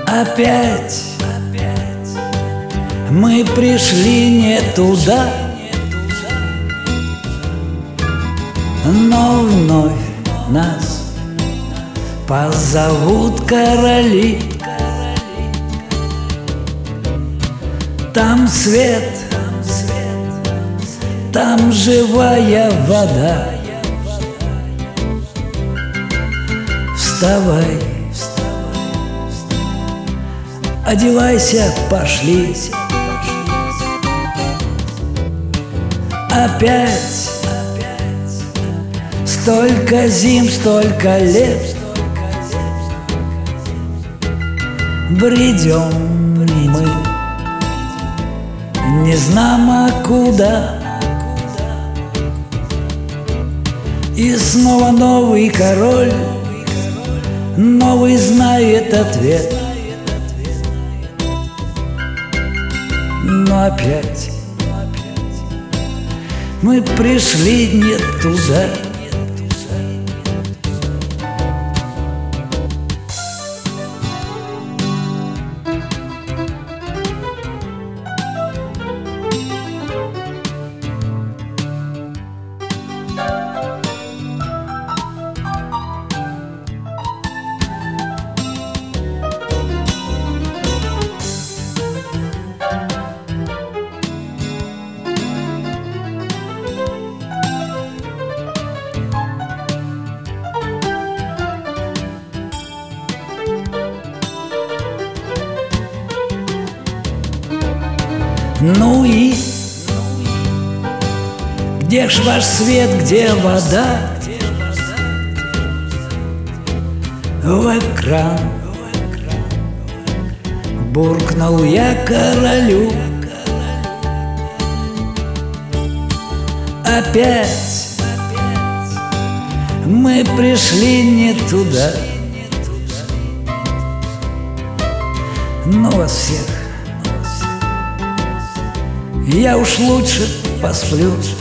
Опять мы пришли не туда, но вновь нас позовут короли. Там свет, там живая вода. Вставай, одевайся, пошли. Опять столько зим, столько лет бредем мы, не знамо куда. И снова новый король, новый знает ответ. Но опять мы пришли не туда. Ну и где ж ваш свет, где вода? В экран буркнул я королю. Опять мы пришли не туда. Ну вас всех, я уж лучше посплю.